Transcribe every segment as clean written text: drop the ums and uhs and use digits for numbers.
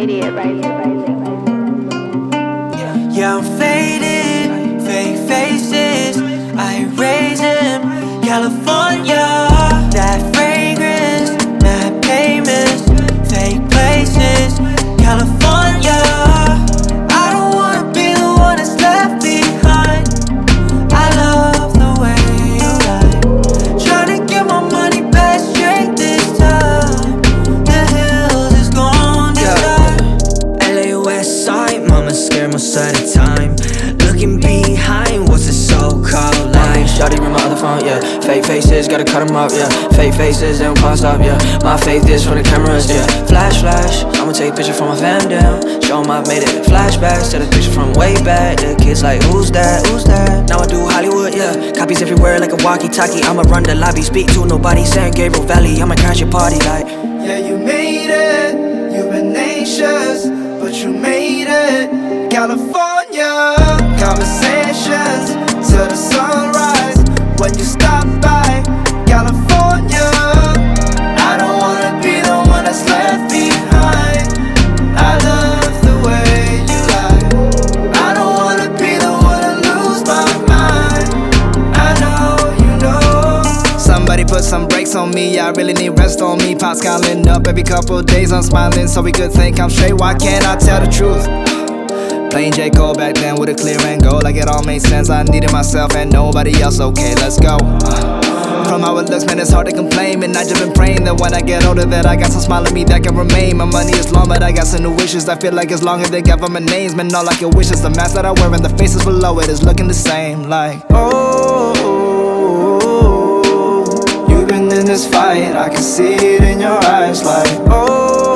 Yeah, I'm faded, fake faces, I raise them, California. That fragrance, that payments, fake places, California. I don't wanna be the one that's left behind. I love the way you lie. Tryna get my money back straight this time. The hills is gone decide. LA West Side, mama scared most of the time. Looking behind, what's the so-called life? Shawty ring my other phone, yeah. Fake faces, gotta cut them up, yeah. Fake faces, they don't pause up, yeah. My faith is from the cameras, yeah. Flash, flash, I'ma take a picture from my fam down. Show 'em I've made it flashbacks. Take a picture from way back. The kids like, who's that, who's that? Now I do Hollywood, yeah. Copies everywhere like a walkie-talkie. I'ma run the lobby, speak to nobody. San Gabriel Valley, I'ma crash your party like. Yeah, you made it, you've been anxious, but you made it. California, conversations till the sunrise. When you stop by, California, I don't wanna be the one that's left behind. I love the way you lie. I don't wanna be the one to lose my mind. I know you know. Somebody put some brakes on me, I really need rest on me. Pops calling up every couple days, I'm smiling so we could think I'm straight. Why can't I tell the truth? Playing J. Cole back then with a clear end goal, like it all made sense. I needed myself and nobody else, okay, let's go. From how it looks, man, it's hard to complain. And I just been praying that when I get older that I got some smile in me that can remain. My money is long, but I got some new wishes. I feel like it's longer than government names. Man, all I can wish is the mask that I wear and the faces below it is looking the same. Like, oh, you've been in this fight, I can see it in your eyes. Like, oh,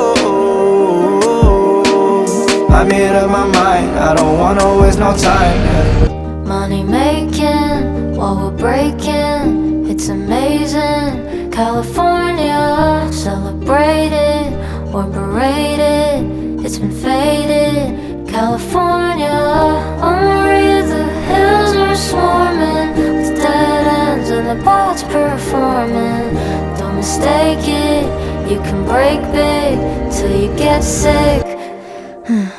I made up my mind, I don't wanna waste no time, yeah. Money making while we're breaking, it's amazing. California, celebrated or berated, it's been faded. California, on Maria, the hills are swarming with dead ends and the bots performing. Don't mistake it, you can break big till you get sick.